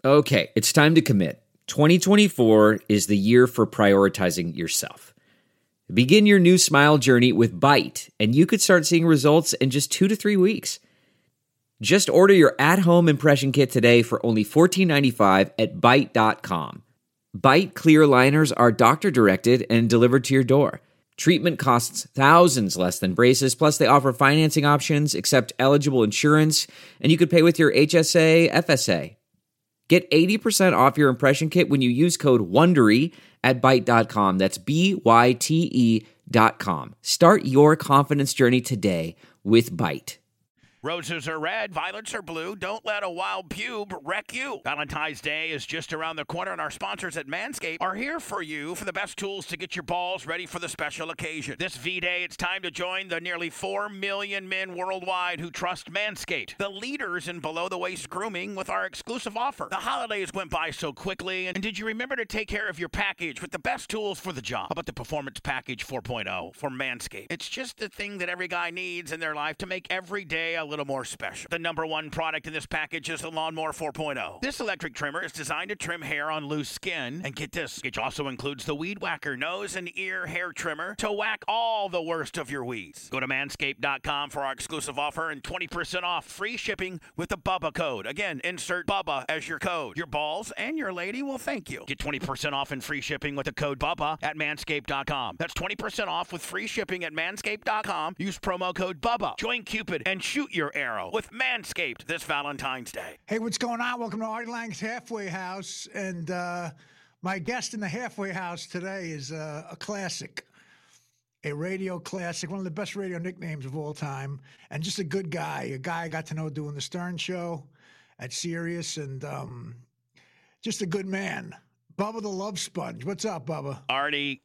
Okay, it's time to commit. 2024 is the year for prioritizing yourself. Begin your new smile journey with Byte, and you could start seeing results in just 2 to 3 weeks. Just order your at-home impression kit today for only $14.95 at Byte.com. Byte clear liners are doctor-directed and delivered to your door. Treatment costs thousands less than braces, plus they offer financing options, accept eligible insurance, and you could pay with your HSA, FSA. Get 80% off your impression kit when you use code WONDERY at Byte.com. That's BYTE.com. Start your confidence journey today with Byte. Roses are red, violets are blue. Don't let a wild pube wreck you. Valentine's Day is just around the corner, and our sponsors at Manscaped are here for you for the best tools to get your balls ready for the special occasion. This V-Day, it's time to join the nearly 4 million men worldwide who trust Manscaped, the leaders in below-the-waist grooming, with our exclusive offer. The holidays went by so quickly, and did you remember to take care of your package with the best tools for the job? How about the Performance Package 4.0 for Manscaped? It's just the thing that every guy needs in their life to make every day a little more special. The number one product in this package is the Lawnmower 4.0. This electric trimmer is designed to trim hair on loose skin. And get this, it also includes the Weed Whacker nose and ear hair trimmer to whack all the worst of your weeds. Go to manscaped.com for our exclusive offer and 20% off free shipping with the Bubba code. Again, insert Bubba as your code. Your balls and your lady will thank you. Get 20% off and free shipping with the code Bubba at manscaped.com. That's 20% off with free shipping at manscaped.com. Use promo code Bubba. Join Cupid and shoot your arrow with Manscaped this Valentine's Day. Hey, what's going on? Welcome to Artie Lang's Halfway House. And my guest in the Halfway House today is a classic, a radio classic, one of the best radio nicknames of all time, and just a good guy, a guy I got to know doing the Stern Show at Sirius, and just a good man. Bubba the Love Sponge. What's up, Bubba? Artie,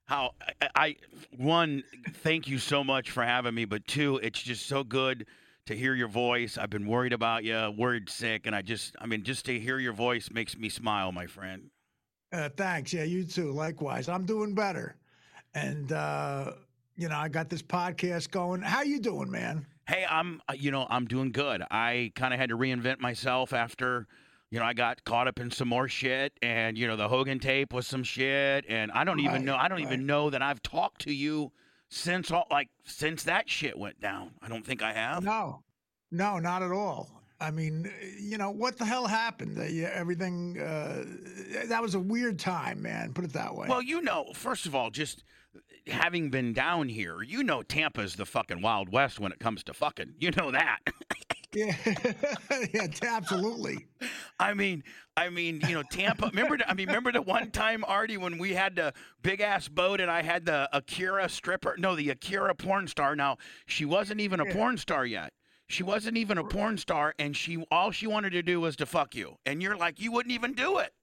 one, thank you so much for having me, but two, it's just so good to hear your voice. I've been worried about you, worried sick, and just to hear your voice makes me smile, my friend. Thanks. Yeah, you too. Likewise. I'm doing better. And, I got this podcast going. How you doing, man? Hey, I'm doing good. I kind of had to reinvent myself after, I got caught up in some more shit, and, the Hogan tape was some shit, and I don't even know that I've talked to you since that shit went down. I don't think I have. No, not at all. I mean, what the hell happened? Everything, that was a weird time, man. Put it that way. Well, first of all, just having been down here, Tampa's the fucking Wild West when it comes to fucking. You know that. Yeah, yeah, absolutely. I mean, Tampa. Remember the one time, Artie, when we had the big ass boat and I had the Akira porn star. Now she wasn't even a porn star yet. She wasn't even a porn star, and all she wanted to do was to fuck you, and you're like, you wouldn't even do it.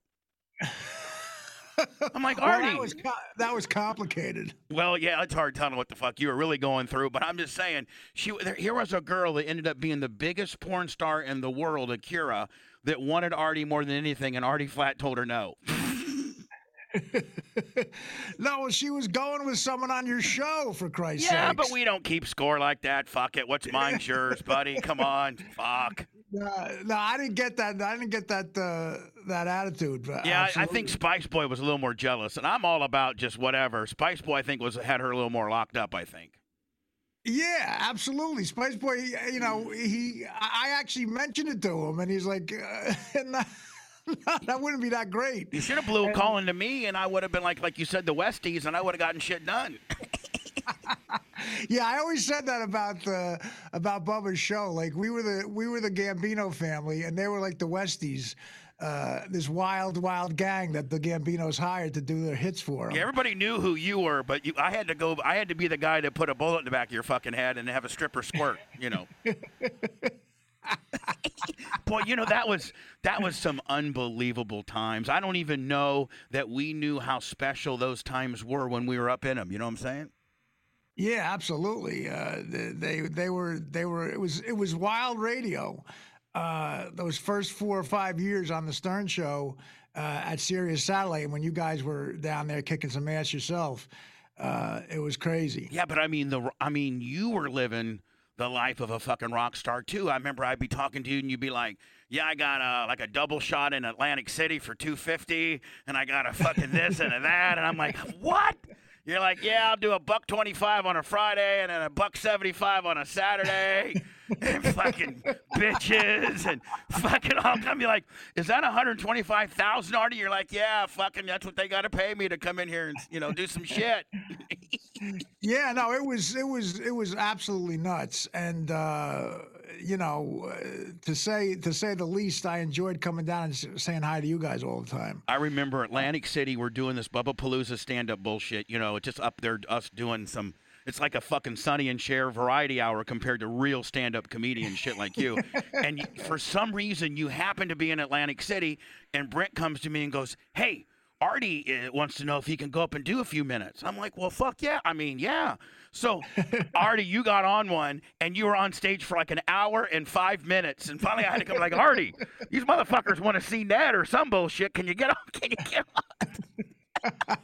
I'm like, Artie. Well, that was complicated. Well, yeah, it's hard telling what the fuck you were really going through, but I'm just saying, here was a girl that ended up being the biggest porn star in the world, Akira, that wanted Artie more than anything, and Artie flat told her no. No, she was going with someone on your show, for Christ's sake. Yeah, but we don't keep score like that. Fuck it. What's mine's yours, buddy. Come on. Fuck. No, I didn't get that. I didn't get that attitude. Yeah, I think Spice Boy was a little more jealous, and I'm all about just whatever. Spice Boy, I think, had her a little more locked up, I think. Yeah, absolutely. Spice Boy, I actually mentioned it to him, and he's like, no, that wouldn't be that great. You should have blew a call into me, and I would have been like you said, the Westies, and I would have gotten shit done. Yeah, I always said that about Bubba's show. Like we were the Gambino family, and they were like the Westies, this wild gang that the Gambinos hired to do their hits for them. Yeah, everybody knew who you were, but I had to be the guy to put a bullet in the back of your fucking head and have a stripper squirt. Boy, that was some unbelievable times. I don't even know that we knew how special those times were when we were up in them. You know what I'm saying? Yeah, absolutely. They were. It was wild radio. Those first 4 or 5 years on the Stern Show at Sirius Satellite, and when you guys were down there kicking some ass yourself, it was crazy. Yeah, but you were living the life of a fucking rock star too. I remember I'd be talking to you and you'd be like, yeah, I got like a double shot in Atlantic City for $250, and I got a fucking this and a that, and I'm like, what? You're like, yeah, I'll do $1.25 on a Friday and then $1.75 on a Saturday, and fucking bitches and fucking all come. You're like, is that $125,000, Artie? You're like, yeah, fucking, that's what they got to pay me to come in here and do some shit. Yeah, no, it was absolutely nuts, and to say the least, I enjoyed coming down and saying hi to you guys all the time. I remember Atlantic City, we're doing this Bubba Palooza stand-up bullshit. It's just up there, us doing some. It's like a fucking Sonny and Cher variety hour compared to real stand-up comedian shit like you. And for some reason, you happen to be in Atlantic City, and Brent comes to me and goes, "Hey, Artie wants to know if he can go up and do a few minutes." I'm like, well, fuck yeah. I mean, yeah. So, Artie, you got on one, and you were on stage for like an hour and 5 minutes. And finally, I had to come like, Artie, these motherfuckers want to see Ned or some bullshit. Can you get on? Can you get on?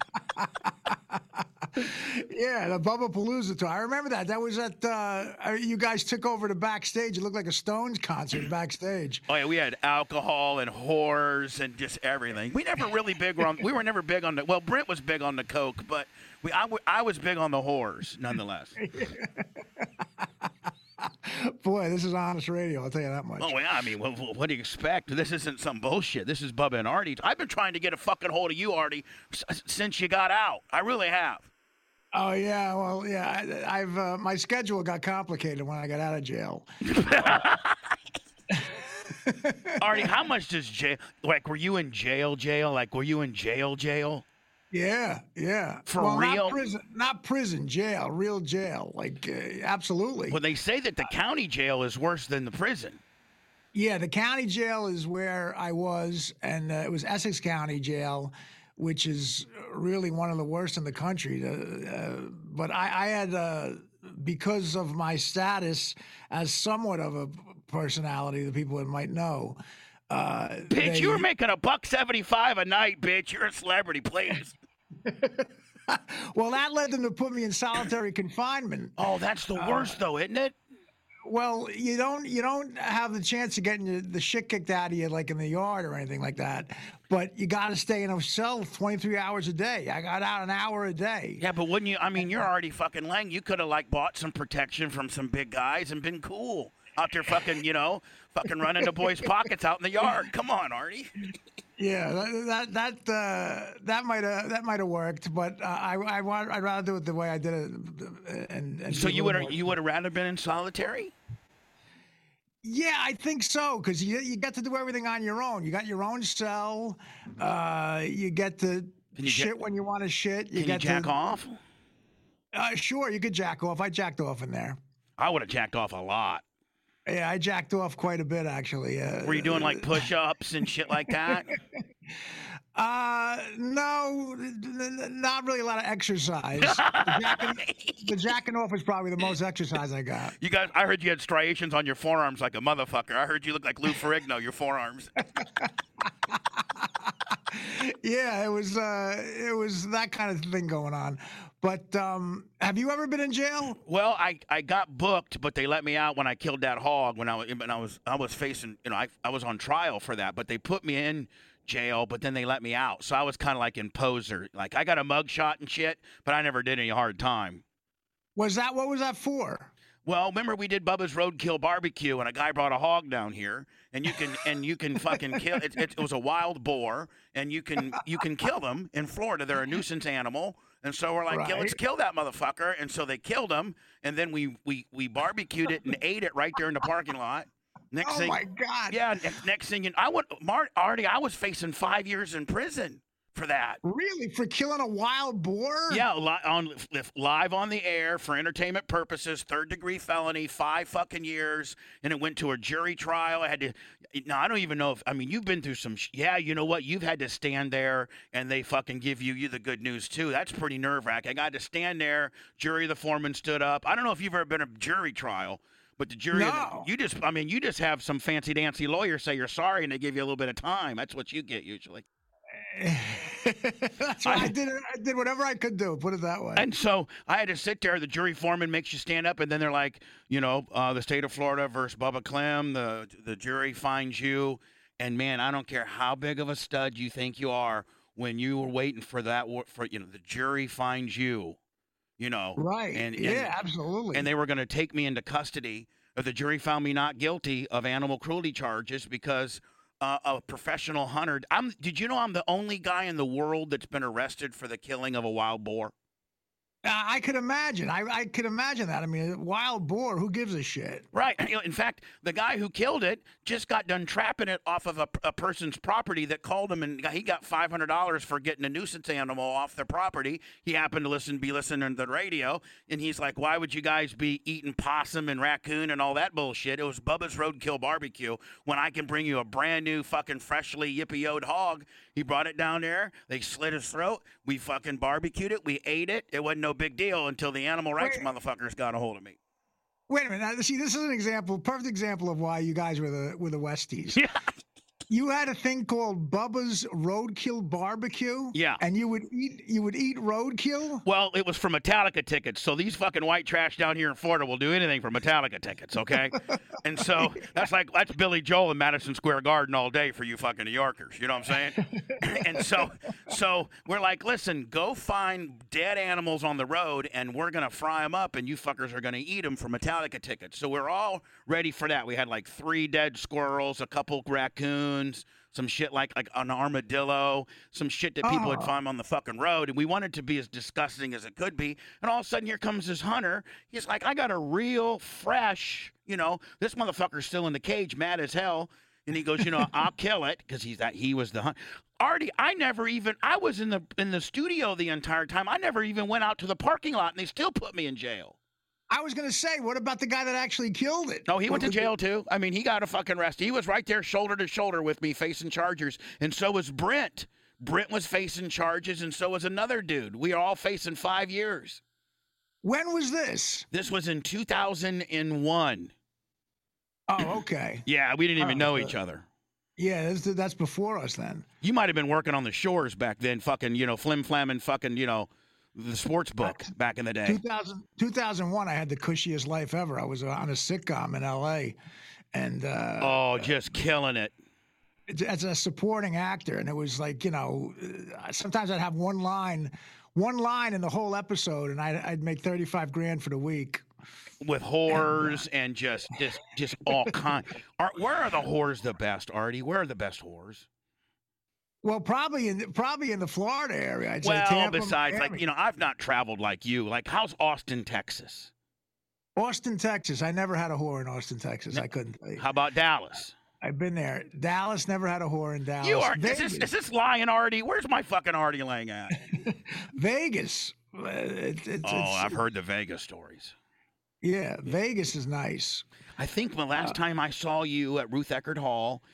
Yeah, the Bubba Palooza tour. I remember that. That was at, you guys took over the backstage. It looked like a Stones concert backstage. Oh, yeah, we had alcohol and whores and just everything. We were never big on well, Brent was big on the coke, but I was big on the whores, nonetheless. Boy, this is honest radio, I'll tell you that much. Oh, yeah, I mean, what do you expect? This isn't some bullshit. This is Bubba and Artie. I've been trying to get a fucking hold of you, Artie, since you got out. I really have. Oh, yeah, well, yeah, I've my schedule got complicated when I got out of jail. Artie, how much does jail, like, were you in jail? Like, were you in jail? Yeah. For real? Not prison, jail, real jail. Like, absolutely. Well, they say that the county jail is worse than the prison. Yeah, the county jail is where I was, and it was Essex County Jail, which is really one of the worst in the country. But I had, because of my status as somewhat of a personality that people might know. Bitch, you were making $1.75 a night, bitch. You're a celebrity, please. Well, that led them to put me in solitary confinement. Oh, that's the worst, though, isn't it? Well, you don't have the chance of getting the shit kicked out of you like in the yard or anything like that. But you got to stay in a cell 23 hours a day. I got out an hour a day. Yeah, but wouldn't you? I mean, you're already fucking lang. You could have like bought some protection from some big guys and been cool out there, fucking fucking running the boys' pockets out in the yard. Come on, Artie. Yeah, that might have worked, but I'd rather do it the way I did it. And so you would have rather been in solitary? Yeah, I think so, because you get to do everything on your own. You got your own cell. You get to shit when you want to shit. Can you jack off? Sure, you could jack off. I jacked off in there. I would have jacked off a lot. Yeah, I jacked off quite a bit, actually. Were you doing like push-ups and shit like that? No, not really a lot of exercise. The jacking off is probably the most exercise I got. You guys, I heard you had striations on your forearms like a motherfucker. I heard you look like Lou Ferrigno, your forearms. Yeah, it was that kind of thing going on. But have you ever been in jail? Well, I got booked, but they let me out when I killed that hog. When I was facing, I was on trial for that, but they put me in jail, but then they let me out. So I was kind of like in poser. Like I got a mug shot and shit, but I never did any hard time. What was that for? Well, remember we did Bubba's Roadkill Barbecue, and a guy brought a hog down here, and you can fucking kill it. It was a wild boar, and you can kill them in Florida. They're a nuisance animal, and so we're like, right. Yeah, let's kill that motherfucker. And so they killed him, and then we barbecued it and ate it right there in the parking lot. Next thing, my God! Yeah, next thing Artie, I was facing 5 years in prison for that. Really? For killing a wild boar? Yeah, live on the air for entertainment purposes, 3rd-degree felony, 5 fucking years, and it went to a jury trial. I had to. Now I don't even know if. I mean, you've been through some. Yeah, you know what? You've had to stand there, and they fucking give you the good news too. That's pretty nerve-wracking. I got to stand there. Jury, the foreman stood up. I don't know if you've ever been a jury trial. But the jury, no. you just have some fancy dancy lawyer say you're sorry, and they give you a little bit of time. That's what you get usually. That's why I did it. I did whatever I could do. Put it that way. And so I had to sit there. The jury foreman makes you stand up, and then they're like, the state of Florida versus Bubba Clem. The jury finds you, and man, I don't care how big of a stud you think you are. When you were waiting for that, the jury finds you. Right. And absolutely. And they were going to take me into custody. But the jury found me not guilty of animal cruelty charges because a professional hunter. Did you know I'm the only guy in the world that's been arrested for the killing of a wild boar? I could imagine. I could imagine that. I mean, wild boar, who gives a shit? Right. In fact, the guy who killed it just got done trapping it off of a person's property that called him, and he got $500 for getting a nuisance animal off their property. He happened to be listening to the radio, and he's like, why would you guys be eating possum and raccoon and all that bullshit? It was Bubba's Roadkill Barbecue when I can bring you a brand new fucking freshly yippee-yoed hog. He brought it down there. They slit his throat. We fucking barbecued it. We ate it. It wasn't no big deal until the animal rights motherfuckers got a hold of me. Wait a minute. Now, see, this is an perfect example of why you guys were the Westies. Yeah. You had a thing called Bubba's Roadkill Barbecue. Yeah. And you would eat roadkill? Well, it was for Metallica tickets. So these fucking white trash down here in Florida will do anything for Metallica tickets, okay? And so that's Billy Joel in Madison Square Garden all day for you fucking New Yorkers. You know what I'm saying? And so we're like, listen, go find dead animals on the road and we're going to fry them up and you fuckers are going to eat them for Metallica tickets. So we're all ready for that. We had like 3 dead squirrels, a couple raccoons, some shit like an armadillo, some shit that people would find on the fucking road. And we wanted to be as disgusting as it could be. And all of a sudden, here comes this hunter. He's like, I got a real fresh, this motherfucker's still in the cage, mad as hell. And he goes, I'll kill it because he was the hunter. Artie, I was in the studio the entire time. I never even went out to the parking lot, and they still put me in jail. I was going to say, what about the guy that actually killed it? No, he went to jail too. I mean, he got a fucking arrest. He was right there shoulder to shoulder with me facing charges. And so was Brent. Brent was facing charges, and so was another dude. We are all facing 5 years. When was this? This was in 2001. Oh, okay. Yeah, we didn't even know each other. Yeah, that's before us then. You might have been working on the shores back then, fucking, flim-flamming fucking, the sports book back in the day. 2001, I had the cushiest life ever. I was on a sitcom in L.A. and just killing it. As a supporting actor, and it was like, sometimes I'd have one line in the whole episode, and I'd make $35,000 for the week. With whores and just all kind. Where are the whores the best, Artie? Where are the best whores? Well, probably in the Florida area. I'd say well, Tampa, besides, Miami. I've not traveled like you. Like, how's Austin, Texas? Austin, Texas. I never had a whore in Austin, Texas. I couldn't tell you. How about Dallas? I've been there. Dallas, never had a whore in Dallas. You are. Is this lying, Artie? Where's my fucking Artie laying at? Vegas. I've heard the Vegas stories. Yeah, Vegas is nice. I think the last time I saw you at Ruth Eckerd Hall,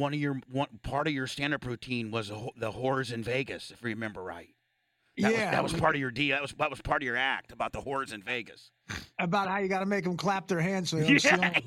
part of your stand-up routine was the whores in Vegas, if you remember right. That was part of your deal. That was part of your act about the whores in Vegas. About how you got to make them clap their hands so they don't steal them.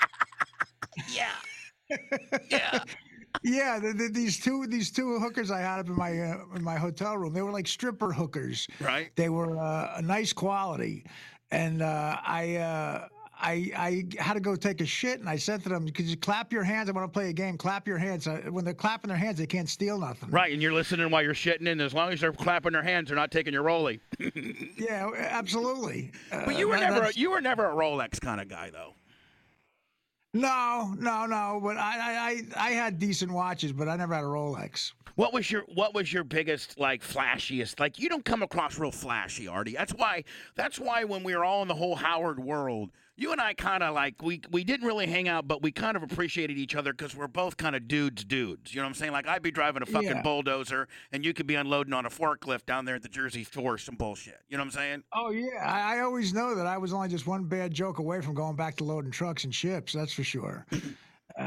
Yeah. Yeah, these two hookers I had up in my hotel room, they were like stripper hookers. Right. They were a nice quality, and I had to go take a shit, and I said to them, "Could you clap your hands? I want to play a game. Clap your hands." When they're clapping their hands, they can't steal nothing. Right, and you're listening while you're shitting, and as long as they're clapping their hands, they're not taking your rollie. Yeah, absolutely. But you were never a Rolex kind of guy, though. No. But I had decent watches, but I never had a Rolex. What was your biggest, like, flashiest? Like, you don't come across real flashy, Artie. That's why when we were all in the whole Howard world, you and I kind of like we didn't really hang out, but we kind of appreciated each other because we're both kind of dudes. You know what I'm saying? Like, I'd be driving a fucking bulldozer, and you could be unloading on a forklift down there at the Jersey Shore, some bullshit. You know what I'm saying? Oh yeah, I always know that I was only just one bad joke away from going back to loading trucks and ships. That's for sure. But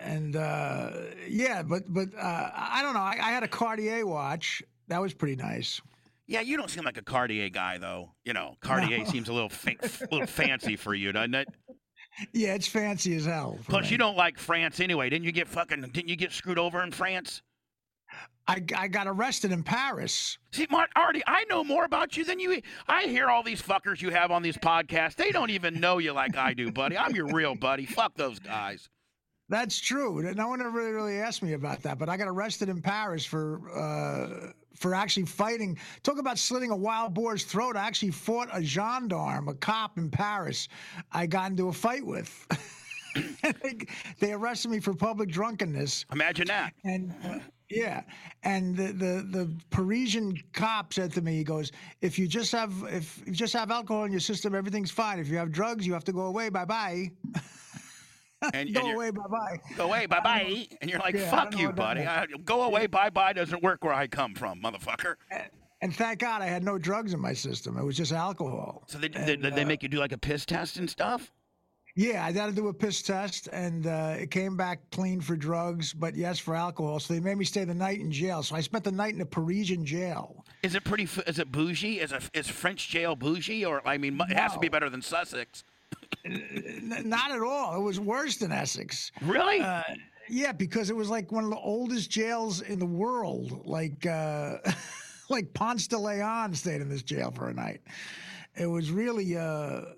I don't know. I had a Cartier watch. That was pretty nice. Yeah, you don't seem like a Cartier guy, though. Cartier seems a little fancy for you, doesn't it? Yeah, it's fancy as hell. Plus, you don't like France anyway. Didn't you get screwed over in France? I got arrested in Paris. See, Mark, Artie, I know more about you than you. I hear all these fuckers you have on these podcasts. They don't even know you like I do, buddy. I'm your real buddy. Fuck those guys. That's true. No one ever really asked me about that, but I got arrested in Paris for actually fighting. Talk about slitting a wild boar's throat. I actually fought a gendarme, a cop in Paris. I got into a fight with. They arrested me for public drunkenness. Imagine that. And yeah, and the Parisian cop said to me, he goes, if you just have alcohol in your system, everything's fine. If you have drugs, you have to go away. Bye bye. Go away, bye bye. Go away, bye bye. And you're like, fuck you, buddy. Go away, bye bye doesn't work where I come from, motherfucker. And thank God I had no drugs in my system. It was just alcohol. So did they make you do like a piss test and stuff? Yeah, I had to do a piss test, and it came back clean for drugs, but yes, for alcohol. So they made me stay the night in jail. So I spent the night in a Parisian jail. Is it is it bougie? Is French jail bougie? Or, I mean, it has to be better than Sussex. Not at all. It was worse than Essex. Really? Yeah, because it was like one of the oldest jails in the world. Like like Ponce de Leon stayed in this jail for a night. It was really a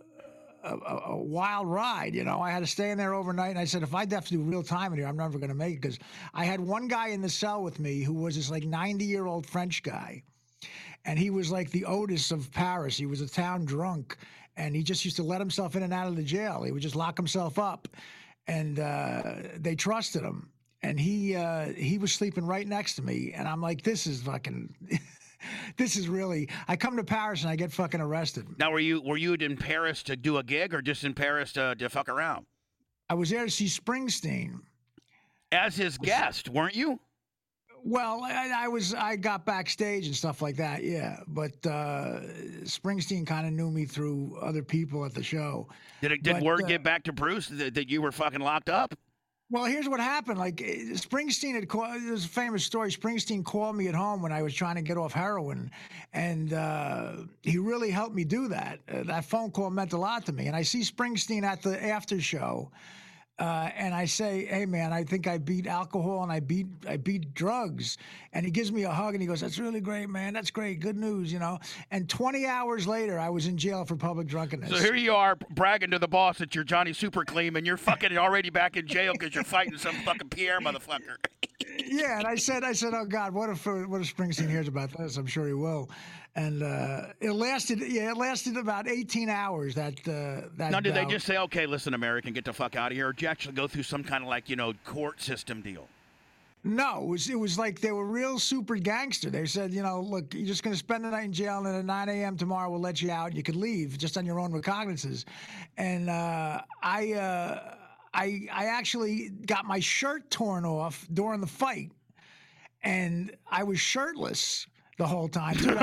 wild ride, you know. I had to stay in there overnight, and I said, if I have to do real time in here, I'm never going to make it, because I had one guy in the cell with me who was this like 90-year-old French guy, and he was like the Otis of Paris. He was a town drunk, and he just used to let himself in and out of the jail. He would just lock himself up, and they trusted him, and he was sleeping right next to me, and I'm like, this is fucking... This is really. I come to Paris and I get fucking arrested. Now, were you in Paris to do a gig, or just in Paris to fuck around? I was there to see Springsteen. As his guest, weren't you? Well, I got backstage and stuff like that, yeah. But Springsteen kind of knew me through other people at the show. Did word get back to Bruce that you were fucking locked up? Well, here's what happened. Like, Springsteen had called. There's a famous story. Springsteen called me at home when I was trying to get off heroin, and he really helped me do that. That phone call meant a lot to me. And I see Springsteen at the after show, and I say, "Hey, man, I think I beat alcohol and I beat drugs." And he gives me a hug and he goes, "That's really great, man. That's great. Good news, you know." And 20 hours later, I was in jail for public drunkenness. So here you are bragging to the boss that you're Johnny Superclean, and you're fucking already back in jail because you're fighting some fucking Pierre motherfucker. Yeah, and I said, "Oh God, what if Springsteen hears about this? I'm sure he will." And it lasted about 18 hours. That now, did they just say, "Okay, listen, American, get the fuck out of here," or did you actually go through some kind of like, you know, court system deal? No, it was like they were real super gangster. They said, you know, look, you're just going to spend the night in jail, and then at 9 a.m. tomorrow we'll let you out. And you could leave just on your own recognizances. And I actually got my shirt torn off during the fight, and I was shirtless the whole time. Dude,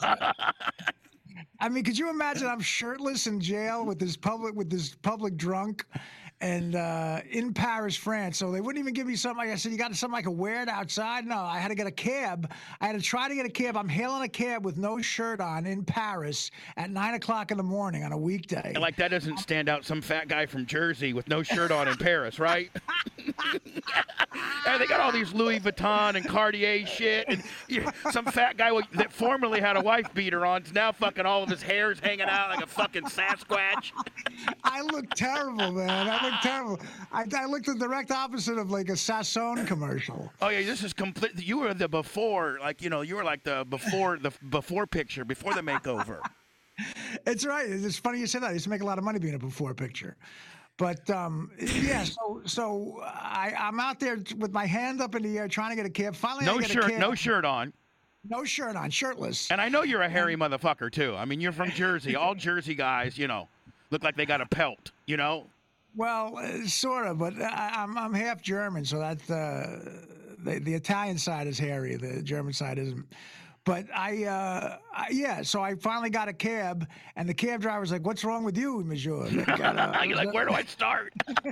I mean, could you imagine I'm shirtless in jail with this public drunk? And in Paris, France. So they wouldn't even give me something. Like I said, you got something I could wear it outside? No, I had to get a cab. I had to try to get a cab. I'm hailing a cab with no shirt on in Paris at 9 o'clock in the morning on a weekday. And like that doesn't stand out, some fat guy from Jersey with no shirt on in Paris, right? And they got all these Louis Vuitton and Cartier shit. And some fat guy that formerly had a wife beater on is now fucking all of his hair's hanging out like a fucking Sasquatch. I look terrible, man. I look terrible. I looked the direct opposite of like a Sassoon commercial. Oh yeah, this is complete. You were the before, like, you know, you were like the before picture, before the makeover. It's right. It's funny you say that. I used to make a lot of money being a before picture. But yeah, so I'm out there with my hand up in the air trying to get a cab. Finally, no I get shirt, a cab. no shirt on. No shirt on, shirtless. And I know you're a hairy motherfucker too. I mean, you're from Jersey. All Jersey guys, you know, look like they got a pelt. You know. Well, sort of, but I'm half German, so that the Italian side is hairy, the German side isn't. But so I finally got a cab, and the cab driver's like, "What's wrong with you, monsieur?" You're like, "Where do I start?"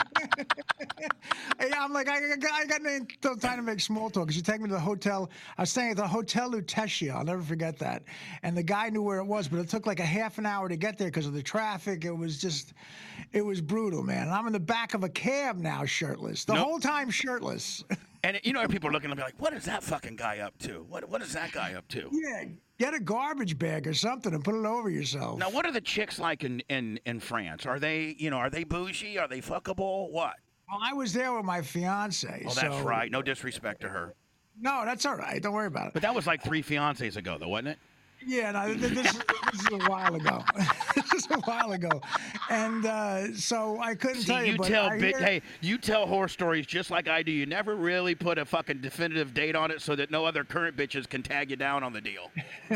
I'm like, I got no time to make small talk, because you take me to the hotel. I was staying at the Hotel Lutetia. I'll never forget that. And the guy knew where it was, but it took like a half an hour to get there because of the traffic. It was brutal, man. And I'm in the back of a cab now, shirtless. The whole time shirtless. And people are looking at me like, what is that fucking guy up to? What is that guy up to? Yeah, get a garbage bag or something and put it over yourself. Now, what are the chicks like in France? Are they bougie? Are they fuckable? What? Well, I was there with my fiance. Oh, that's right. No disrespect to her. No, that's all right. Don't worry about it. But that was like 3 fiancés ago, though, wasn't it? Yeah, no, this is a while ago. This is a while ago, and so I couldn't tell you. Hey, you tell horror stories just like I do. You never really put a fucking definitive date on it so that no other current bitches can tag you down on the deal.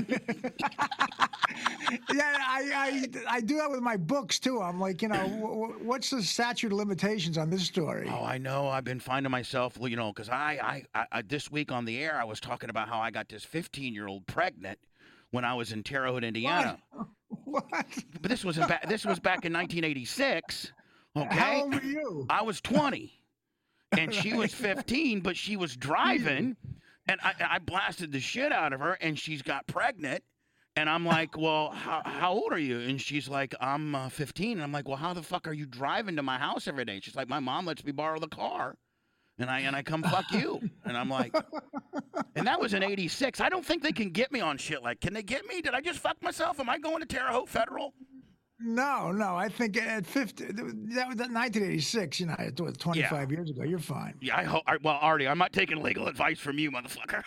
Yeah, I do that with my books too. I'm like, what's the statute of limitations on this story? Oh, I know. I've been finding myself, because I this week on the air I was talking about how I got this 15-year-old pregnant when I was in Terre Haute, Indiana. What? But this was back in 1986. Okay. How old were you? I was 20, and she was 15, but she was driving, and I blasted the shit out of her, and she's got pregnant, and I'm like, well, how old are you? And she's like, I'm 15. And I'm like, well, how the fuck are you driving to my house every day? She's like, my mom lets me borrow the car. And I come fuck you. And I'm like, and that was in 86. I don't think they can get me on shit like, can they get me? Did I just fuck myself? Am I going to Terre Haute Federal? No. I think at 50, that was 1986, it was 25 years ago. You're fine. Yeah, well, Artie, I'm not taking legal advice from you, motherfucker.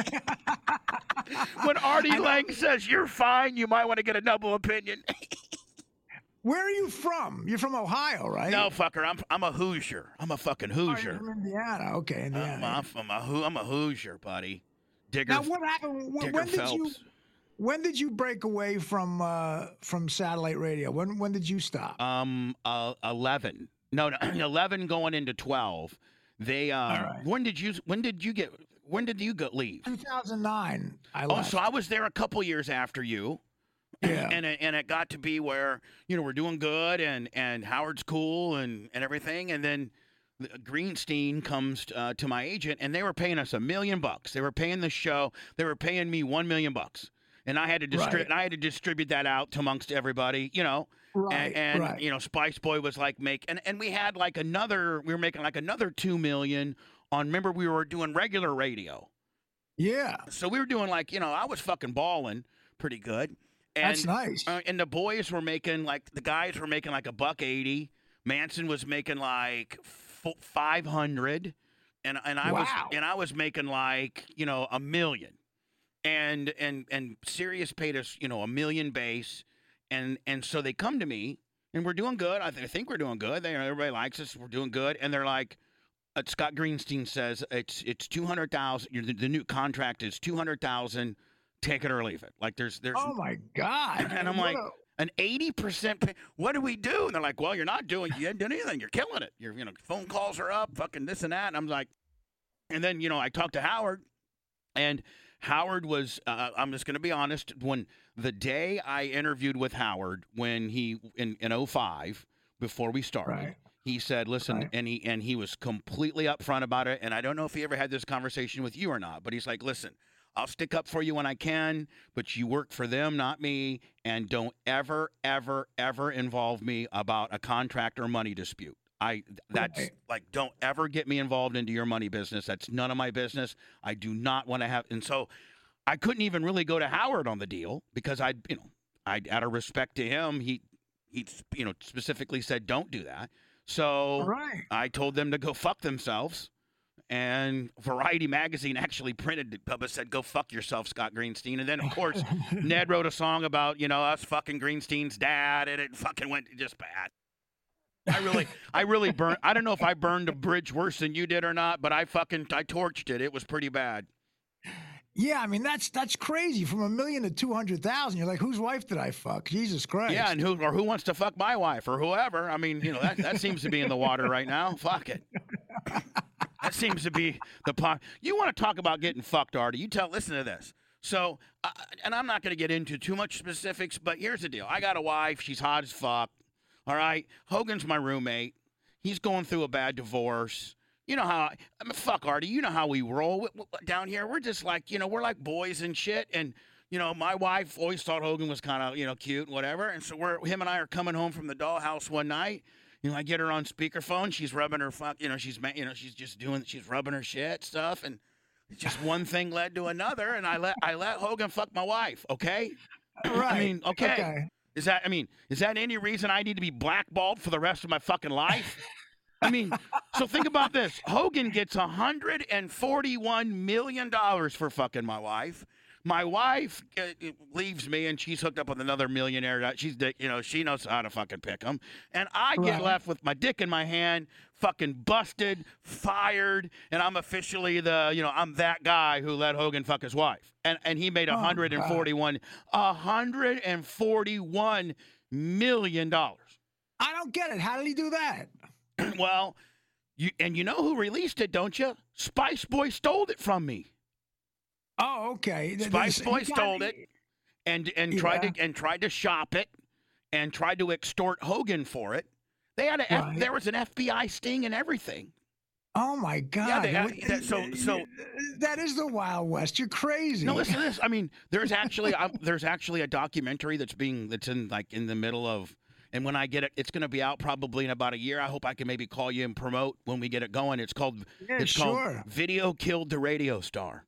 When Artie Lang says you're fine, you might want to get a double opinion. Where are you from? You're from Ohio, right? No, fucker. I'm a Hoosier. I'm a fucking Hoosier. Oh, you're from Indiana. Okay, Indiana. I'm a Hoosier, buddy. Digger. Now, what happened? When did you break away from satellite radio? When did you stop? 11. No, 11 going into 12. They right. When did you leave? 2009. I left. Oh, so I was there a couple years after you. Yeah. And it got to be where, we're doing good and Howard's cool and everything. And then Greenstein comes to my agent, and they were paying us $1 million. They were paying the show. They were paying me $1 million. And I had to distribute that out amongst everybody, Right. And Spice Boy was like and we had we were making like another $2 million on, remember we were doing regular radio. Yeah. So we were doing I was fucking balling pretty good. And, that's nice. And the boys were making the guys were making like $180. Manson was making like 500, and I was making like $1 million, and Sirius paid us $1 million base, and so they come to me and we're doing good. I think we're doing good. Everybody likes us. We're doing good, and they're like, Scott Greenstein says it's $200,000. The new contract is $200,000. Take it or leave it. Like there's. Oh my God! And I'm like, an 80% pay. What do we do? And they're like, well, you haven't done anything. You're killing it. Your phone calls are up, fucking this and that. And I'm like, and then I talked to Howard, and Howard was. I'm just going to be honest. When the day I interviewed with Howard, when he in 05 before we started. Right. He said, listen, and he was completely upfront about it. And I don't know if he ever had this conversation with you or not, but he's like, listen, I'll stick up for you when I can, but you work for them, not me, and don't ever, ever, ever involve me about a contract or money dispute. Don't ever get me involved into your money business. That's none of my business. I do not want to have, and so I couldn't even really go to Howard on the deal because I'd out of respect to him, he specifically said don't do that. So I told them to go fuck themselves. And Variety magazine actually printed it. Bubba said, go fuck yourself, Scott Greenstein. And then, of course, Ned wrote a song about, us fucking Greenstein's dad, and it fucking went just bad. I really burned. I don't know if I burned a bridge worse than you did or not, but I torched it. It was pretty bad. Yeah, I mean, that's crazy. From $1 million to 200,000, you're like, whose wife did I fuck? Jesus Christ. Yeah, and who wants to fuck my wife or whoever? I mean, that seems to be in the water right now. Fuck it. That seems to be the pot. You want to talk about getting fucked, Artie? Listen to this. So, and I'm not going to get into too much specifics, but here's the deal. I got a wife. She's hot as fuck. All right. Hogan's my roommate. He's going through a bad divorce. You know how, fuck Artie, you know how we roll down here. We're just like, we're like boys and shit. And, my wife always thought Hogan was kind of, cute and whatever. And so him and I are coming home from the dollhouse one night. I get her on speakerphone. She's rubbing her she's rubbing her shit stuff, and just one thing led to another, and I let Hogan fuck my wife. Okay, Right. I mean, okay. Is that any reason I need to be blackballed for the rest of my fucking life? I mean, so think about this. Hogan gets $141 million for fucking my wife. My wife leaves me, and she's hooked up with another millionaire. She knows how to fucking pick them. And I get left with my dick in my hand, fucking busted, fired, and I'm officially I'm that guy who let Hogan fuck his wife. And he made $141 million. I don't get it. How did he do that? Well, you know who released it, don't you? Spice Boy stole it from me. Oh, okay. Spice Boy stole it and tried to shop it and tried to extort Hogan for it. They had there was an FBI sting and everything. Oh my God! Yeah, that is the Wild West. You're crazy. No, listen to this. I mean, there's actually a documentary that's in the middle of. And when I get it, it's going to be out probably in about a year. I hope I can maybe call you and promote when we get it going. It's called Video Killed the Radio Star.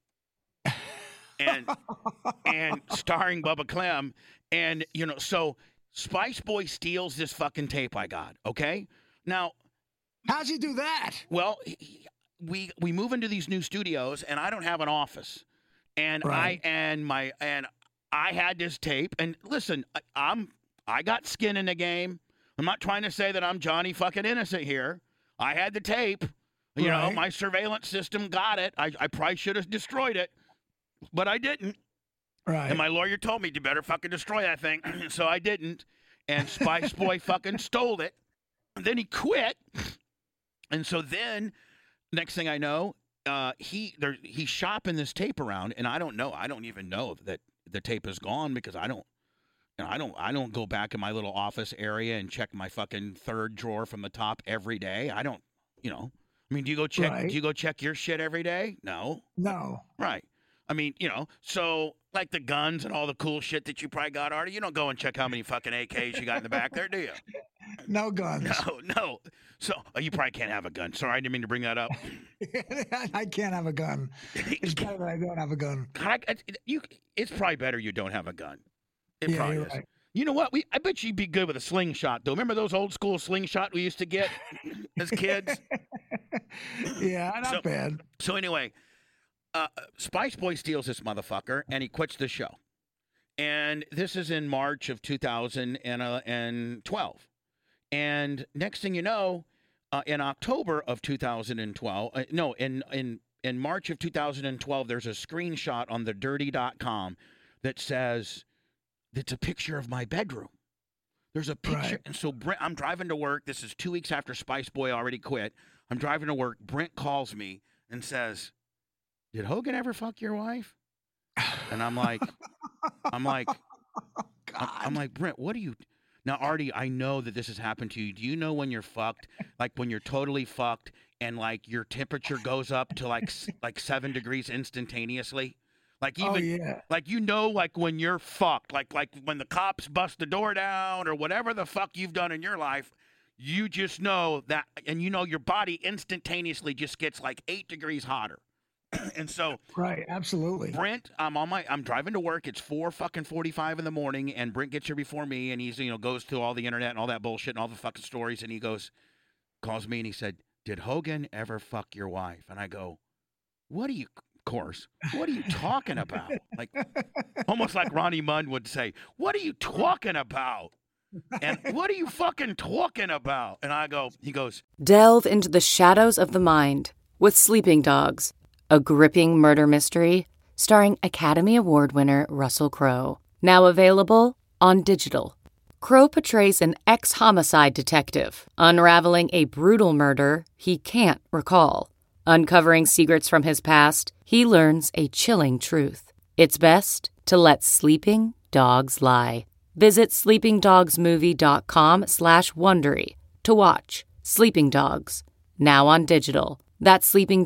And starring Bubba Clem. And, so Spice Boy steals this fucking tape I got, okay? Now. How's he do that? Well, we move into these new studios, and I don't have an office. And I had this tape. And listen, I got skin in the game. I'm not trying to say that I'm Johnny fucking innocent here. I had the tape. My surveillance system got it. I probably should have destroyed it. But I didn't. Right. And my lawyer told me, you better fucking destroy that thing. So I didn't. And Spice Boy fucking stole it. And then he quit. And so then, next thing I know, he's shopping this tape around. And I don't know. I don't even know that the tape is gone because I don't go back in my little office area and check my fucking third drawer from the top every day. I don't, I mean, do you go check your shit every day? No. Right. I mean, so like the guns and all the cool shit that you probably got, Artie, you don't go and check how many fucking AKs you got in the back there, do you? No guns. No. So you probably can't have a gun. Sorry, I didn't mean to bring that up. I can't have a gun. It's better that I don't have a gun. It's probably better you don't have a gun. It probably is. Right. You know what? I bet you'd be good with a slingshot, though. Remember those old school slingshot we used to get as kids? Yeah, not bad. So anyway, Spice Boy steals this motherfucker, and he quits the show. And this is in March of 2012. And next thing you know, in October of 2012, in March of 2012, there's a screenshot on thedirty.com that says, it's a picture of my bedroom. There's a picture. Right. And so I'm driving to work. This is 2 weeks after Spice Boy already quit. I'm driving to work. Brent calls me and says, did Hogan ever fuck your wife? And I'm like, Brent, what do you... Now, Artie, I know that this has happened to you. Do you know when you're fucked, like when you're totally fucked and like your temperature goes up to like 7 degrees instantaneously? Like even like like when you're fucked, like when the cops bust the door down or whatever the fuck you've done in your life, you just know that, and your body instantaneously just gets like 8 degrees hotter. And so, right, absolutely. Brent, I'm driving to work. It's 4:45 in the morning, and Brent gets here before me, and he's goes to all the internet and all that bullshit and all the fucking stories, and he calls me, and he said, "Did Hogan ever fuck your wife?" And I go, "What are you talking about?" Like, almost like Ronnie Munn would say, "What are you talking about?" And what are you fucking talking about? And he goes, delve into the shadows of the mind with Sleeping Dogs, a gripping murder mystery starring Academy Award winner Russell Crowe. Now available on digital. Crowe portrays an ex-homicide detective unraveling a brutal murder he can't recall. Uncovering secrets from his past, he learns a chilling truth. It's best to let sleeping dogs lie. Visit sleepingdogsmovie.com/Wondery to watch Sleeping Dogs, now on digital. That's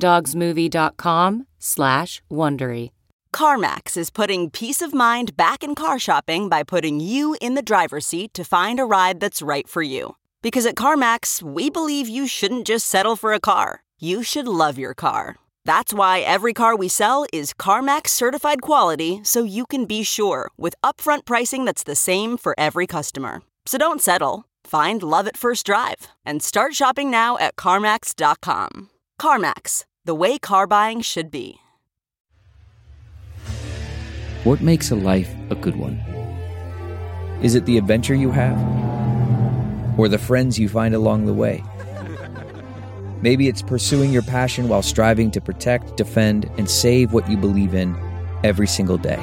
sleepingdogsmovie.com/Wondery. CarMax is putting peace of mind back in car shopping by putting you in the driver's seat to find a ride that's right for you. Because at CarMax, we believe you shouldn't just settle for a car. You should love your car. That's why every car we sell is CarMax certified quality, so you can be sure with upfront pricing that's the same for every customer. So don't settle. Find love at first drive and start shopping now at CarMax.com. CarMax, the way car buying should be. What makes a life a good one? Is it the adventure you have? Or the friends you find along the way? Maybe it's pursuing your passion while striving to protect, defend, and save what you believe in every single day.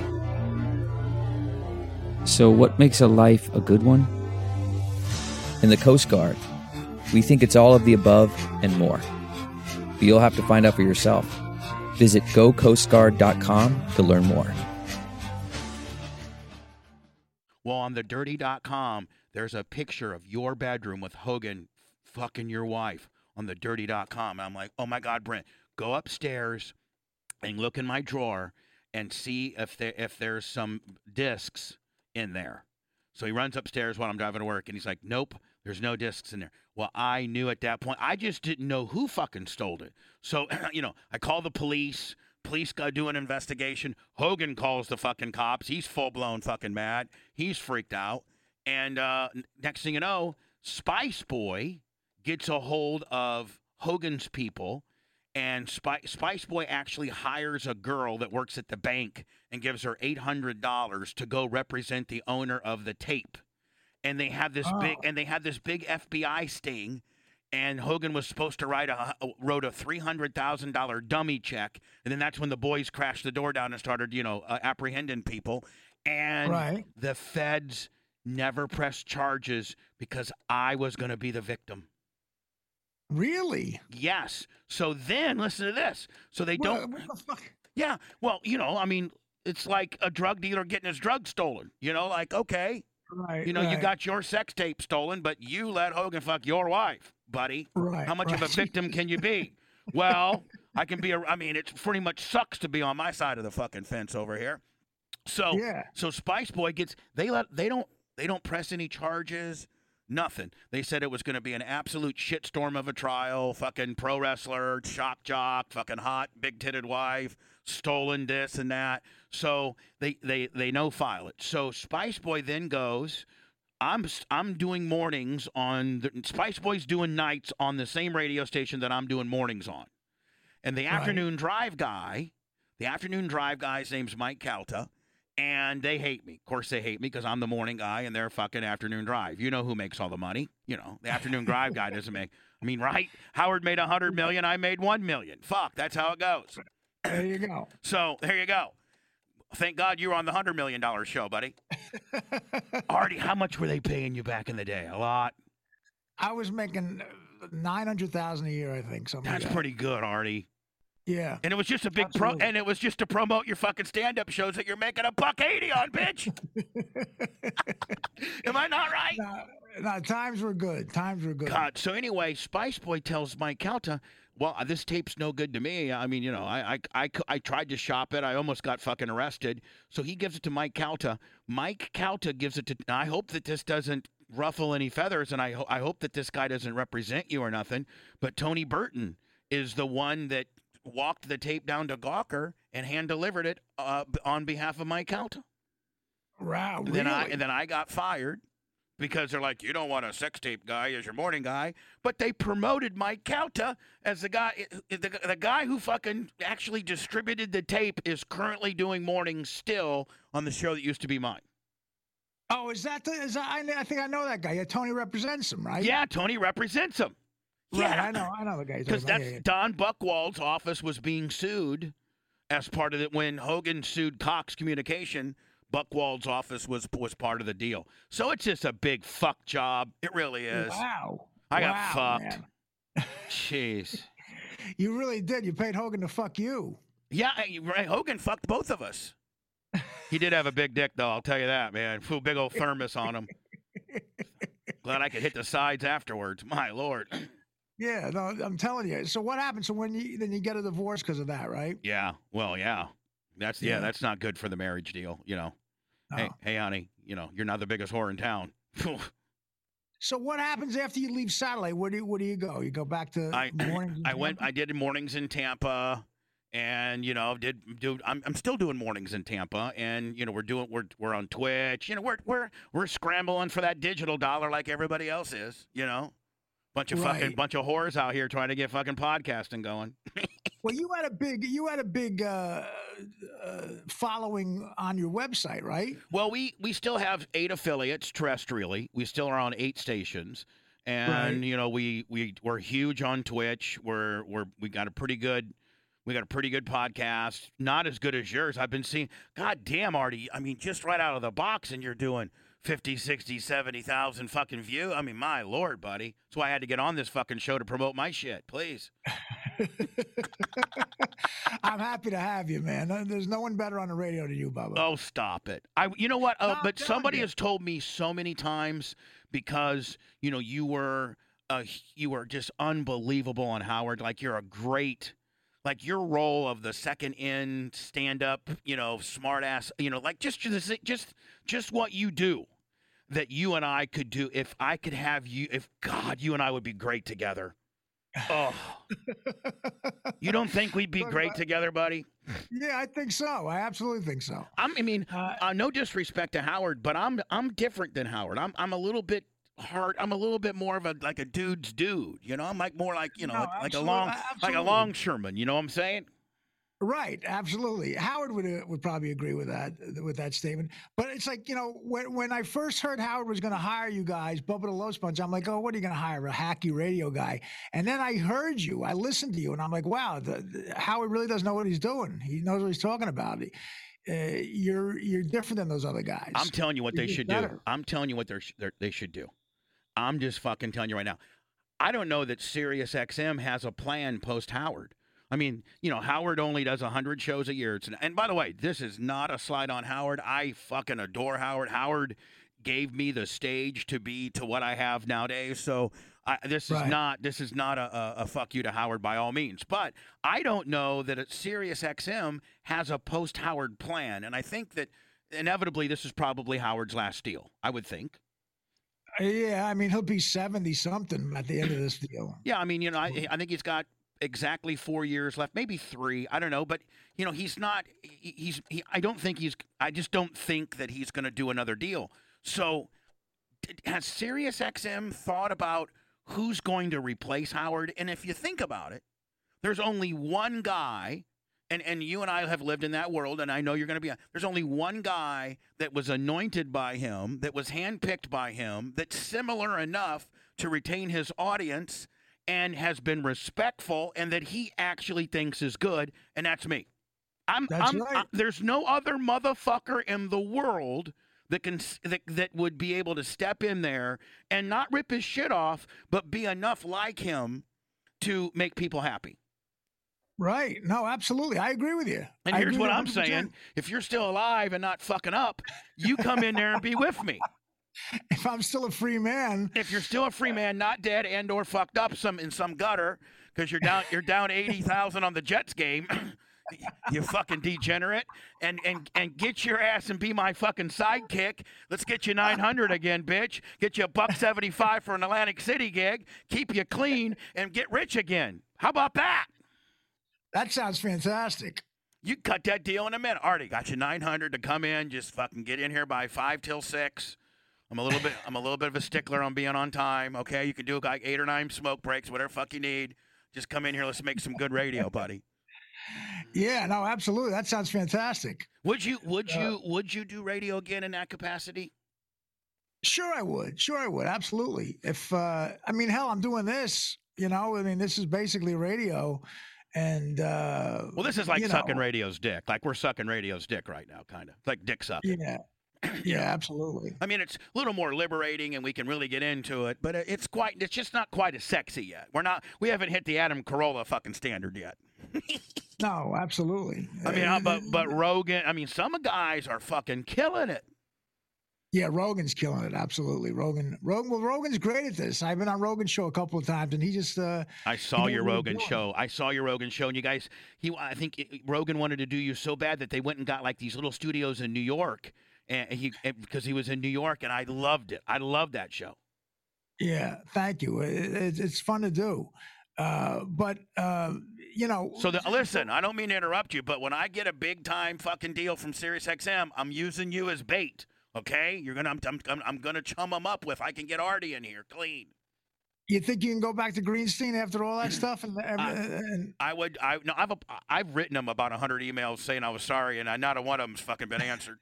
So what makes a life a good one? In the Coast Guard, we think it's all of the above and more. But you'll have to find out for yourself. Visit gocoastguard.com to learn more. Well, on thedirty.com, there's a picture of your bedroom with Hogan fucking your wife on thedirty.com. I'm like, oh my God, Brent, go upstairs and look in my drawer and see if there's some discs in there. So he runs upstairs while I'm driving to work, and he's like, nope, there's no discs in there. Well, I knew at that point. I just didn't know who fucking stole it. So, I call the police. Police go do an investigation. Hogan calls the fucking cops. He's full-blown fucking mad. He's freaked out. And next thing you know, Spice Boy gets a hold of Hogan's people, and Spice Boy actually hires a girl that works at the bank and gives her $800 to go represent the owner of the tape. And they have this big FBI sting. And Hogan was supposed to wrote a $300,000 dummy check, and then that's when the boys crashed the door down and started, apprehending people. And the feds never pressed charges because I was going to be the victim. Really? Yes. So then, listen to this. So they don't. What the fuck? Yeah. Well, it's like a drug dealer getting his drugs stolen. Okay. Right. You got your sex tape stolen, but you let Hogan fuck your wife, buddy. Right. How much of a victim can you be? Well, I can be it pretty much sucks to be on my side of the fucking fence over here. So, So Spice Boy they don't press any charges, nothing. They said it was going to be an absolute shitstorm of a trial, fucking pro wrestler, shock jock, fucking hot, big-titted wife, stolen this and that. So they no-file it. So Spice Boy then goes, I'm doing mornings on Spice Boy's doing nights on the same radio station that I'm doing mornings on. And the afternoon drive guy's name's Mike Calta, and they hate me. Of course they hate me because I'm the morning guy and they're fucking afternoon drive. You know who makes all the money? The afternoon drive guy doesn't make. Right? Howard made $100 million, I made $1 million. Fuck, that's how it goes. There you go. So there you go. Thank God you were on the $100 million show, buddy. Artie, how much were they paying you back in the day? A lot. I was making $900,000 a year, I think. That's pretty good, Artie. Yeah. And it was just a big and it was just to promote your fucking stand-up shows that you're making $180 on, bitch. Am I not right? No, times were good. God. So anyway, Spice Boy tells Mike Calta, well, this tape's no good to me. I tried to shop it. I almost got fucking arrested. So he gives it to Mike Calta. Mike Calta gives it to. I hope that this doesn't ruffle any feathers, and I hope that this guy doesn't represent you or nothing. But Tony Burton is the one that walked the tape down to Gawker and hand delivered it on behalf of Mike Calta. Wow. Really? And then I got fired. Because they're like, you don't want a sex tape guy as your morning guy. But they promoted Mike Calta as the guy who fucking actually distributed the tape is currently doing mornings still on the show that used to be mine. Oh, I think I know that guy. Yeah, Tony represents him, right? Yeah, Tony represents him. Right, Yeah, I know the guy. Because Don Buchwald's office was being sued as part of it when Hogan sued Cox Communication. Buchwald's office was part of the deal. So it's just a big fuck job. It really is. Wow. I got fucked. Man. Jeez. You really did. You paid Hogan to fuck you. Yeah, Hogan fucked both of us. He did have a big dick, though, I'll tell you that, man. Flew big old thermos on him. Glad I could hit the sides afterwards. My Lord. Yeah, no, I'm telling you. So what happened? So then you get a divorce because of that, right? Yeah. Well, yeah. That's not good for the marriage deal, No. Hey, honey, you're not the biggest whore in town. So what happens after you leave satellite? Where do you go? You go back to mornings? I did mornings in Tampa, and I'm still doing mornings in Tampa, and we're on Twitch. We're scrambling for that digital dollar like everybody else is. Bunch of whores out here trying to get fucking podcasting going. Well, you had a big following on your website, right? Well, we still have 8 affiliates terrestrially. We still are on 8 stations, and we're huge on Twitch. We got a pretty good podcast. Not as good as yours. I've been seeing. God damn, Artie. I mean, just right out of the box, and you're doing 50, 60, 70,000 fucking views. I mean, my Lord, buddy. That's why I had to get on this fucking show to promote my shit. Please. I'm happy to have you, man. There's no one better on the radio than you, Bubba. Oh, stop it. You know what? But somebody has told me so many times because, you were just unbelievable on Howard. Like, you're a great... Like your role of the second in stand-up, smart ass, like just what you do that you and I could do. If I could have you, you and I would be great together. Oh, you don't think we'd be great together, buddy? Yeah, I think so. I absolutely think so. No disrespect to Howard, but I'm different than Howard. I'm a little bit hard. I'm a little bit more of a dude's dude. I'm like more like like a longshoreman. You know what I'm saying? Right, absolutely. Howard would probably agree with that statement. But it's like, when I first heard Howard was going to hire you guys, Bubba the Low Sponge, I'm like, oh, what are you going to hire? A hacky radio guy? And then I heard you, I listened to you, and I'm like, wow, Howard really does know what he's doing. He knows what he's talking about. You're different than those other guys. I'm telling you what they should do. I'm telling you what they should do. I'm just fucking telling you right now. I don't know that Sirius XM has a plan post Howard. I mean, Howard only does 100 shows a year. And by the way, this is not a slide on Howard. I fucking adore Howard. Howard gave me the stage to what I have nowadays. So this is not a fuck you to Howard by all means. But I don't know that Sirius XM has a post Howard plan. And I think that inevitably this is probably Howard's last deal, I would think. Yeah, I mean, he'll be 70-something at the end of this deal. Yeah, I mean, I think he's got exactly 4 years left, maybe 3. I don't know, but he's not. I just don't think that he's going to do another deal. So, has Sirius XM thought about who's going to replace Howard? And if you think about it, there's only one guy. And you and I have lived in that world, and I know you're going to be. There's only one guy that was anointed by him, that was handpicked by him, that's similar enough to retain his audience and has been respectful, and that he actually thinks is good, and that's me. There's no other motherfucker in the world that would be able to step in there and not rip his shit off, but be enough like him to make people happy. Right. No, absolutely. I agree with you. And here's what I'm saying. If you're still alive and not fucking up, you come in there and be with me. If I'm still a free man. If you're still a free man, not dead and or fucked up in some gutter, because you're down 80,000 on the Jets game, you fucking degenerate, and get your ass and be my fucking sidekick. Let's get you 900 again, bitch. Get you $175 for an Atlantic City gig. Keep you clean and get rich again. How about that? That sounds fantastic. You cut that deal in a minute. Artie, got you 900 to come in. Just fucking get in here by 5 till 6. I'm a little bit of a stickler on being on time. Okay, you can do like 8 or 9 smoke breaks, whatever fuck you need. Just come in here. Let's make some good radio, buddy. Yeah, no, absolutely. That sounds fantastic. Would you do radio again in that capacity? Sure, I would. Absolutely. If hell, I'm doing this. This is basically radio. And well, this is like sucking radio's dick. Like we're sucking radio's dick right now, kind of like dick sucking. Yeah, yeah, absolutely. I mean, it's a little more liberating, and we can really get into it. But it's just not quite as sexy yet. We haven't hit the Adam Carolla fucking standard yet. No, absolutely. I mean, but Rogan. I mean, some guys are fucking killing it. Yeah, Rogan's killing it. Absolutely. Rogan's great at this. I've been on Rogan's show a couple of times, and he just. I saw your Rogan show. And you guys. I think Rogan wanted to do you so bad that they went and got like these little studios in New York, because he was in New York, and I loved it. I loved that show. Yeah, thank you. It's fun to do. But So listen, I don't mean to interrupt you, but when I get a big time fucking deal from SiriusXM, I'm using you as bait. Okay, I'm gonna chum them up with. I can get Artie in here clean. You think you can go back to Greenstein after all that stuff? I've written him about 100 emails saying I was sorry, and not a one of them's fucking been answered.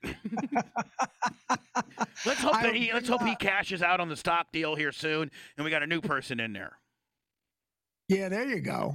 Let's hope he cashes out on the stock deal here soon, and we got a new person in there. Yeah, there you go.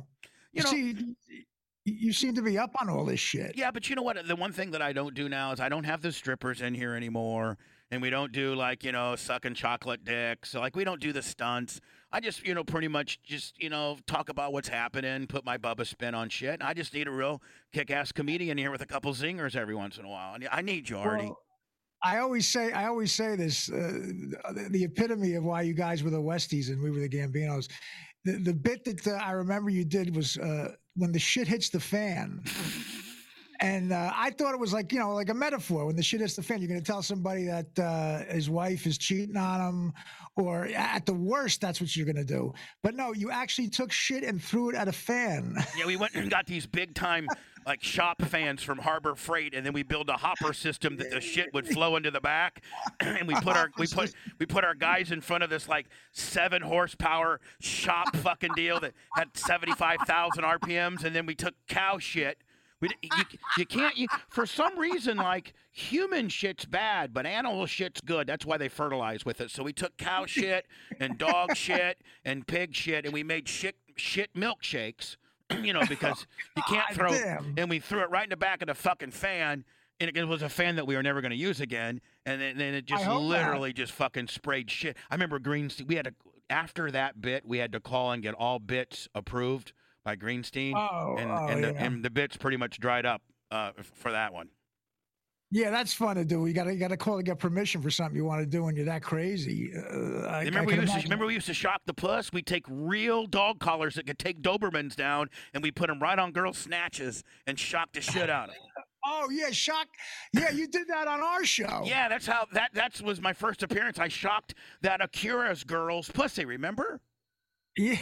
You seem to be up on all this shit. Yeah, but you know what? The one thing that I don't do now is I don't have the strippers in here anymore, and we don't do sucking chocolate dicks. So we don't do the stunts. I just pretty much just talk about what's happening, put my Bubba spin on shit. I just need a real kick-ass comedian here with a couple zingers every once in a while. And I need you, Artie. Well, I always say this. The epitome of why you guys were the Westies and we were the Gambinos. The bit that I remember you did was when the shit hits the fan. And I thought it was like a metaphor. When the shit hits the fan, you're going to tell somebody that his wife is cheating on him, or at the worst, that's what you're going to do. But no, you actually took shit and threw it at a fan. Yeah, we went and got these big time shop fans from Harbor Freight, and then we built a hopper system that the shit would flow into the back, and we put our guys in front of this 7 horsepower shop fucking deal that had 75,000 RPMs, and then we took cow shit. You can't for some reason human shit's bad, but animal shit's good. That's why they fertilize with it. So we took cow shit and dog shit and pig shit, and we made shit milkshakes. Because you can't throw. And we threw it right in the back of the fucking fan, and it was a fan that we were never going to use again. And then it just literally just fucking sprayed shit. I remember Greenstein. We had after that bit, we had to call and get all bits approved by Greenstein, and the bits pretty much dried up for that one. Yeah, that's fun to do. You got to call to get permission for something you want to do when you're that crazy. Remember we used to shock the puss? We'd take real dog collars that could take Dobermans down, and we put them right on girls' snatches and shock the shit out of them. Oh yeah, shock! Yeah, you did that on our show. Yeah, that's how that was my first appearance. I shocked that Akira's girl's pussy. Remember? Yeah.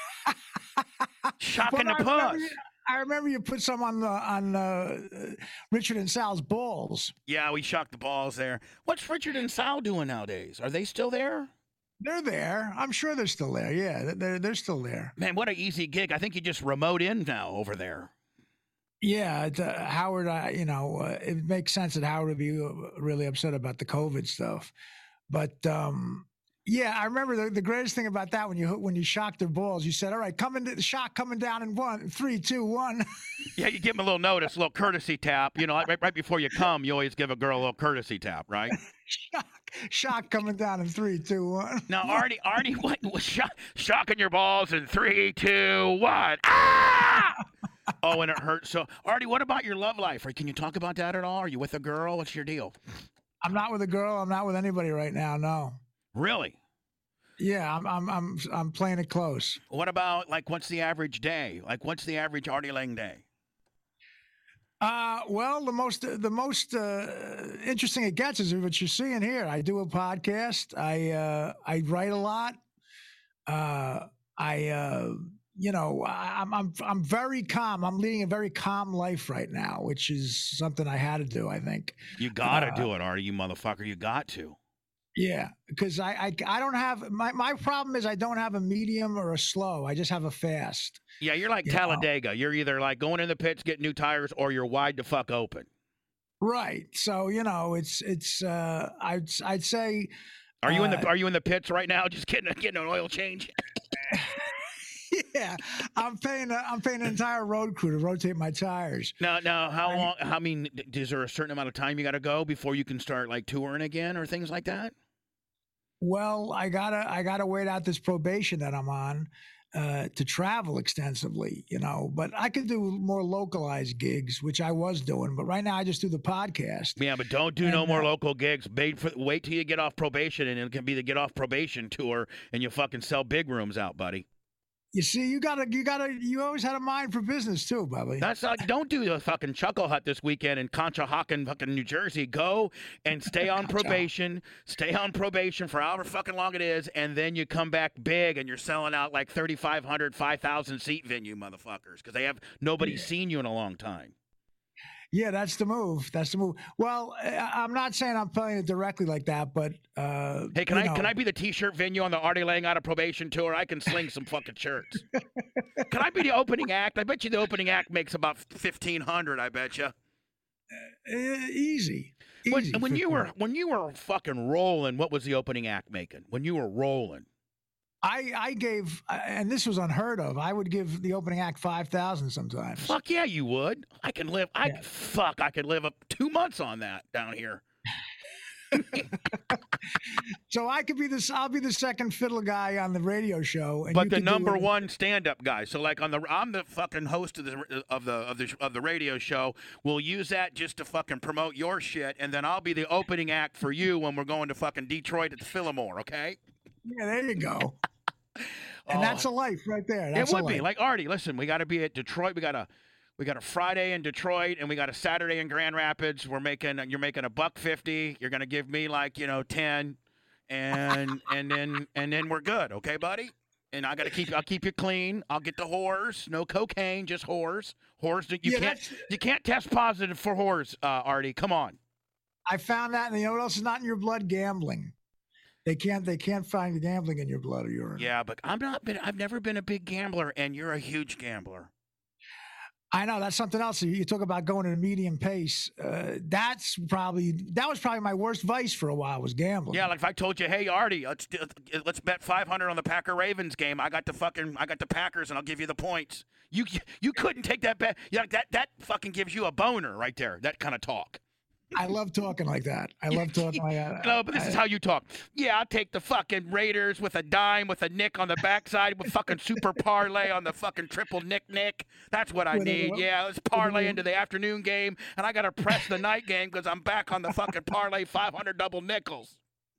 Shocking the puss. I remember you put some on Richard and Sal's balls. Yeah, we shocked the balls there. What's Richard and Sal doing nowadays? Are they still there? They're there. I'm sure they're still there. Yeah, they're still there. Man, what an easy gig. I think you just remote in now over there. Yeah, Howard, it makes sense that Howard would be really upset about the COVID stuff. But yeah, I remember the greatest thing about that when you shocked their balls, you said, "All right, the shock coming down in 1, 3, 2, 1." Yeah, you give them a little notice, a little courtesy tap. Right before you come, you always give a girl a little courtesy tap, right? Shock coming down in 3, 2, 1. Now, Artie, what was shocking your balls in 3, 2, 1? Ah! Oh, and it hurts. So, Artie, what about your love life? Or can you talk about that at all? Are you with a girl? What's your deal? I'm not with a girl. I'm not with anybody right now. No. Really? Yeah, I'm playing it close. What about what's the average day? What's the average Artie Lang day? Well, the most interesting it gets is what you're seeing here. I do a podcast. I write a lot. I'm very calm. I'm leading a very calm life right now, which is something I had to do, I think. You got to do it, Artie, you motherfucker. You got to. Yeah, because I don't have my problem is I don't have a medium or a slow. I just have a fast. Yeah, you're like Talladega. You're either going in the pits, getting new tires, or you're wide the fuck open. Right. So it's I'd say. Are you in the pits right now? Just getting an oil change. Yeah, I'm paying an entire road crew to rotate my tires. Now, how long? I mean, is there a certain amount of time you got to go before you can start touring again or things like that? Well, I gotta wait out this probation that I'm on to travel extensively, But I could do more localized gigs, which I was doing. But right now, I just do the podcast. Yeah, but don't do no more local gigs. Wait till you get off probation, and it can be the get off probation tour, and you fucking sell big rooms out, buddy. You see, you always had a mind for business too, Bubby. That's like, don't do the fucking Chuckle Hut this weekend in Conshohocken, fucking New Jersey. Go and stay on probation. Stay on probation for however fucking long it is, and then you come back big and you're selling out like 3,500, 5,000 seat venue, motherfuckers, because nobody's seen you in a long time. Yeah, that's the move. That's the move. Well, I'm not saying I'm playing it directly like that, but hey, can I be the T-shirt venue on the Artie Laying Out of Probation tour? I can sling some fucking shirts. Can I be the opening act? I bet you the opening act makes about 1,500. I bet you. Easy. When you were fucking rolling, what was the opening act making? When you were rolling. I gave, and this was unheard of, I would give the opening act 5,000 sometimes. Fuck yeah, you would. I could live up 2 months on that down here. So I'll be the second fiddle guy on the radio show. And but the number one stand-up guy. So like I'm the fucking host of the radio show. We'll use that just to fucking promote your shit, and then I'll be the opening act for you when we're going to fucking Detroit at the Fillmore, okay? Yeah, there you go. And that's a life right there. It would be. Like, Artie, listen, we got to be at Detroit. We got a Friday in Detroit, and we got a Saturday in Grand Rapids. You're making $150. You're going to give me 10, and then we're good. Okay, buddy? And I'll keep you clean. I'll get the whores. No cocaine, just whores. Whores that you can't test positive for whores, Artie. Come on. I found that, and you know what else is not in your blood? Gambling. They can't find the gambling in your blood or urine. Yeah, but I've never been a big gambler, and you're a huge gambler. I know that's something else. You talk about going at a medium pace. That was probably my worst vice for a while, was gambling. Yeah, like if I told you, hey Artie, let's bet 500 on the Packer Ravens game. I got the Packers, and I'll give you the points. You couldn't take that bet. Yeah, that fucking gives you a boner right there. That kind of talk. I love talking like that. I love talking like that. No, but this is how you talk. Yeah, I'll take the fucking Raiders with a dime with a nick on the backside with fucking super parlay on the fucking triple nick. That's what I need. Yeah, let's parlay into the afternoon game, and I got to press the night game because I'm back on the fucking parlay 500 double nickels.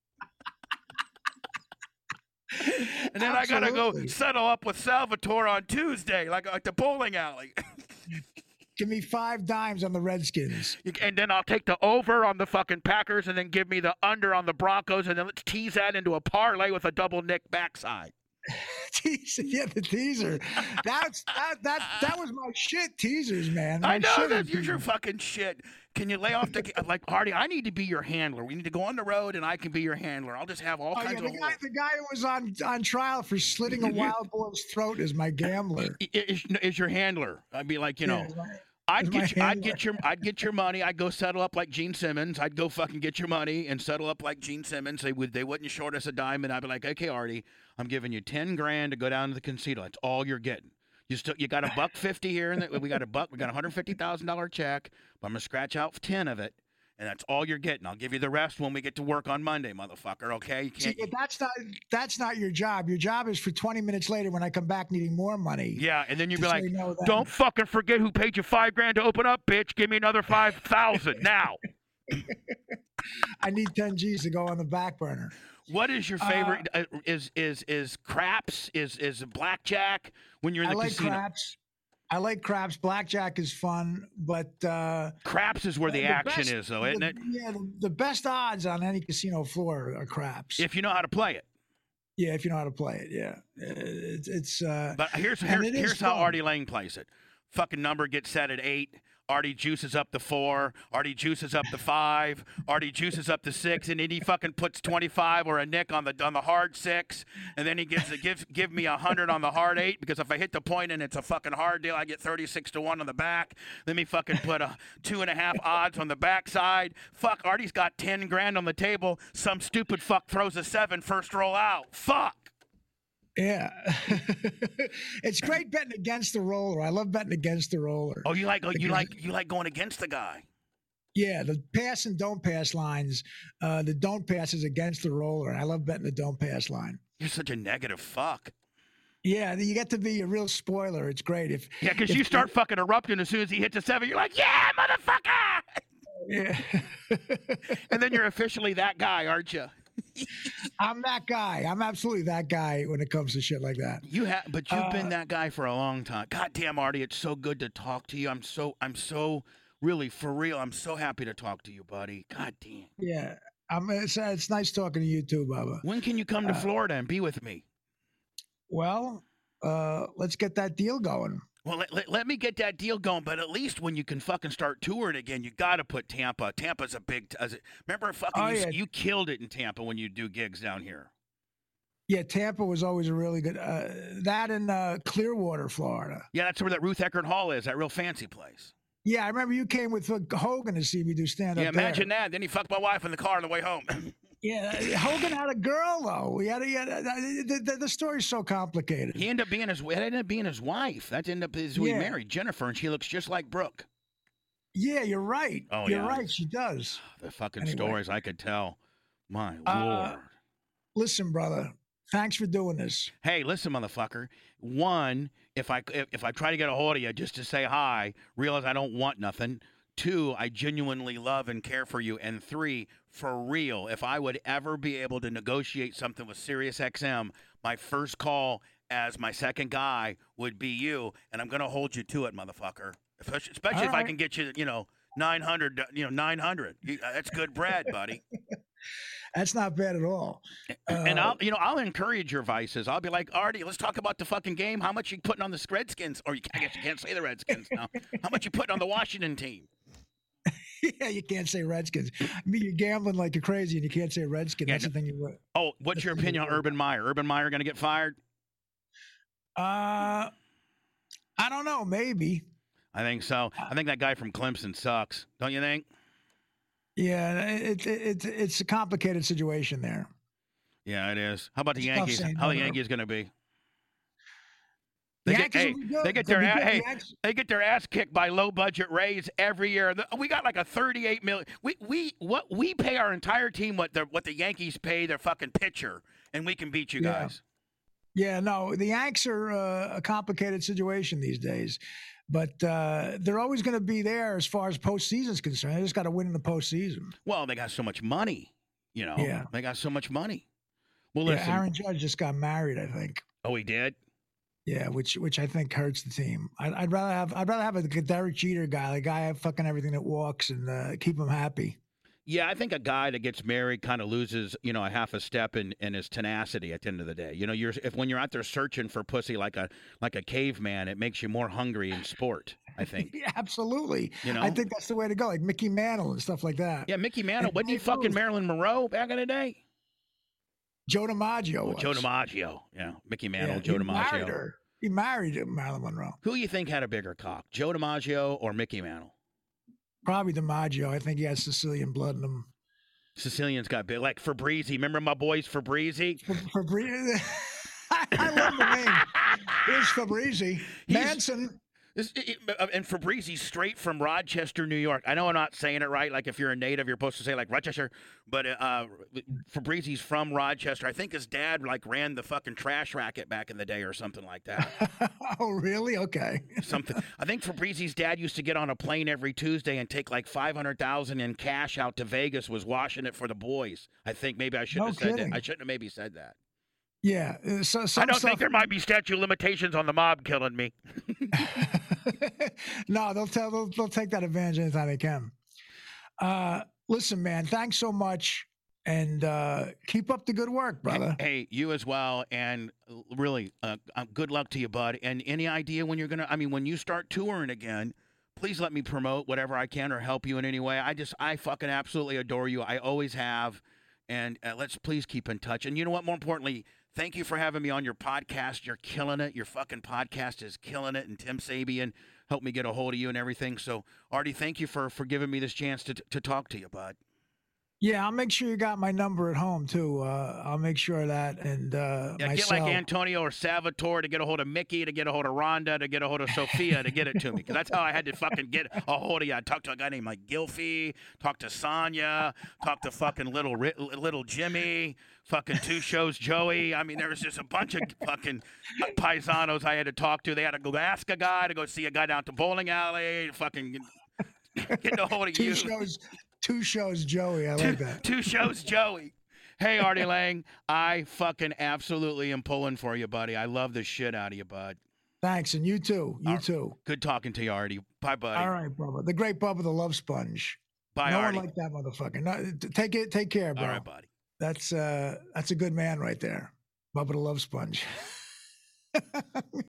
And then I got to go settle up with Salvatore on Tuesday, like the bowling alley. Give me 5 dimes on the Redskins. And then I'll take the over on the fucking Packers and then give me the under on the Broncos, and then let's tease that into a parlay with a double nick backside. Yeah, the teaser. That was my shit, teasers, man. I know that's your fucking shit. Can you lay off like Artie? I need to be your handler. We need to go on the road, and I can be your handler. I'll just have all kinds of. The guy who was on trial for slitting a wild boar's throat is my gambler. Is your handler? I'd be like, I'd get your money. I'd go settle up like Gene Simmons. I'd go fucking get your money and settle up like Gene Simmons. They wouldn't short us a dime, and I'd be like, okay, Artie, I'm giving you $10,000 to go down to the casino. That's all you're getting. You got $150 here, and we got a $150,000 check. But I'm gonna scratch out 10 of it, and that's all you're getting. I'll give you the rest when we get to work on Monday, motherfucker. Okay? You can't. See, that's not your job. Your job is for 20 minutes later when I come back needing more money. Yeah, and then you'd be like, "Don't fucking forget who paid you $5,000 to open up, bitch. Give me another 5,000 now." I need 10 G's to go on the back burner. What is your favorite? Is craps? Is blackjack when you're in the casino? I like craps. Blackjack is fun, but craps is where the action is, though, isn't it? Yeah, the best odds on any casino floor are craps. If you know how to play it. Yeah, if you know how to play it. Yeah, it's. But here's how Artie Lang plays it. Fucking number gets set at 8. Artie juices up to 4. Artie juices up to 5. Artie juices up to 6, and then he fucking puts 25 or a nick on the hard 6, and then he give me 100 on the hard 8, because if I hit the point and it's a fucking hard deal, I get 36 to 1 on the back. Then he fucking put a 2.5 odds on the backside. Fuck, Artie's got $10,000 on the table. Some stupid fuck throws a 7 first roll out. Fuck. Yeah, it's great betting against the roller. I love betting against the roller. Oh, you like going against the guy? Yeah, the pass and don't pass lines. The don't pass is against the roller, and I love betting the don't pass line. You're such a negative fuck. Yeah, you get to be a real spoiler. It's great because you start fucking erupting as soon as he hits a 7. You're like, yeah, motherfucker. Yeah, and then you're officially that guy, aren't you? I'm that guy. I'm absolutely that guy when it comes to shit like that. But you've been that guy for a long time. God damn, Artie, it's so good to talk to you. I'm so really, for real, I'm so happy to talk to you, buddy. God damn. Yeah. It's nice talking to you too, Bubba. When can you come to Florida and be with me? Well, let's get that deal going. Well, let me get that deal going, but at least when you can fucking start touring again, you got to put Tampa. Tampa's a big. Remember, you killed it in Tampa when you do gigs down here. Yeah, Tampa was always a really good. That in Clearwater, Florida. Yeah, that's where that Ruth Eckerd Hall is. That real fancy place. Yeah, I remember you came with Hogan to see me do stand-up. Yeah, imagine that. Then he fucked my wife in the car on the way home. Yeah, Hogan had a girl though. The story's so complicated. It ended up being his wife. That ended up who he married, Jennifer, and she looks just like Brooke. Yeah, you're right. Oh, you're right. She does. The fucking stories I could tell. My Lord. Listen, brother. Thanks for doing this. Hey, listen, motherfucker. One, if I try to get a hold of you just to say hi, realize I don't want nothing. 2, I genuinely love and care for you. And 3, for real, if I would ever be able to negotiate something with SiriusXM, my first call as my second guy would be you, and I'm going to hold you to it, motherfucker. Especially if I can get you, 900, 900. That's good bread, buddy. That's not bad at all. And I'll encourage your vices. I'll be like, Artie, let's talk about the fucking game. How much you putting on the Redskins? Or I guess you can't say the Redskins now. How much you putting on the Washington team? Yeah, you can't say Redskins. I mean, you're gambling like you're crazy, and you can't say Redskins. That's the thing you would. Oh, what's your opinion on Urban Meyer? Urban Meyer going to get fired? I don't know. Maybe. I think so. I think that guy from Clemson sucks. Don't you think? Yeah, it's a complicated situation there. Yeah, it is. How about the Yankees? How are the Yankees going to be? They get their ass kicked by low budget Rays every year. We got like a $38 million. We pay our entire team what the Yankees pay their fucking pitcher, and we can beat you guys. Yeah, no, the Yanks are a complicated situation these days, but they're always going to be there as far as postseason is concerned. They just got to win in the postseason. Well, they got so much money, Yeah, they got so much money. Well, listen, Aaron Judge just got married, I think. Oh, he did. Yeah, which I think hurts the team. I'd rather have a Derek Jeter guy, a guy have fucking everything that walks, and keep him happy. Yeah, I think a guy that gets married kind of loses, a half a step in his tenacity at the end of the day. When you're out there searching for pussy like a caveman, it makes you more hungry in sport, I think. Yeah, absolutely. I think that's the way to go, like Mickey Mantle and stuff like that. Yeah, Mickey Mantle. Wasn't he fucking Marilyn Monroe back in the day? Joe DiMaggio was. Joe DiMaggio. Yeah, Mickey Mantle, Joe DiMaggio. He married Marilyn Monroe. Who do you think had a bigger cock, Joe DiMaggio or Mickey Mantle? Probably DiMaggio. I think he has Sicilian blood in him. Sicilian's got big, like Fabrizi. Remember my boys Fabrizi? Fabrizi. I love the name. Here's Fabrizi. Manson. And Fabrizi's straight from Rochester, New York. I know I'm not saying it right. Like if you're a native, you're supposed to say like Rochester. But Fabrizi's from Rochester. I think his dad like ran the fucking trash racket back in the day or something like that. Oh, really? Okay. Something. I think Fabrizi's dad used to get on a plane every Tuesday and take like $500,000 in cash out to Vegas. Was washing it for the boys. I think maybe I shouldn't have said that. I shouldn't have maybe said that. Yeah. I don't think there might be statute of limitations on the mob killing me. No, they'll take that advantage anytime they can. Listen, man, thanks so much, and keep up the good work, brother. Hey, you as well, and really, good luck to you, bud. And any idea when you're gonna? I mean, when you start touring again, please let me promote whatever I can or help you in any way. I fucking absolutely adore you. I always have, and let's please keep in touch. And you know what? More importantly, thank you for having me on your podcast. You're killing it. Your fucking podcast is killing it. And Tim Sabian helped me get a hold of you and everything. So, Artie, thank you for giving me this chance to talk to you, bud. Yeah, I'll make sure you got my number at home, too. I'll make sure of that. And get like Antonio or Salvatore to get a hold of Mickey, to get a hold of Rhonda, to get a hold of Sophia to get it to me. Because that's how I had to fucking get a hold of you. I talked to a guy named like Gilfy, talked to Sonia, talked to fucking little Jimmy, fucking Two Shows Joey. I mean, there was just a bunch of fucking paisanos I had to talk to. They had to go ask a guy, to go see a guy down to bowling alley, fucking get a hold of you. Two shows Joey. I like that. Two Shows Joey. Hey, Artie Lang, I fucking absolutely am pulling for you, buddy. I love the shit out of you, bud. Thanks, and you too. You too. Good talking to you, Artie. Bye, buddy. All right, Bubba. The great Bubba, the love sponge. Bye, no Artie. one like that motherfucker. No, take care, bro. All right, buddy. That's a good man right there. Bubba the love sponge.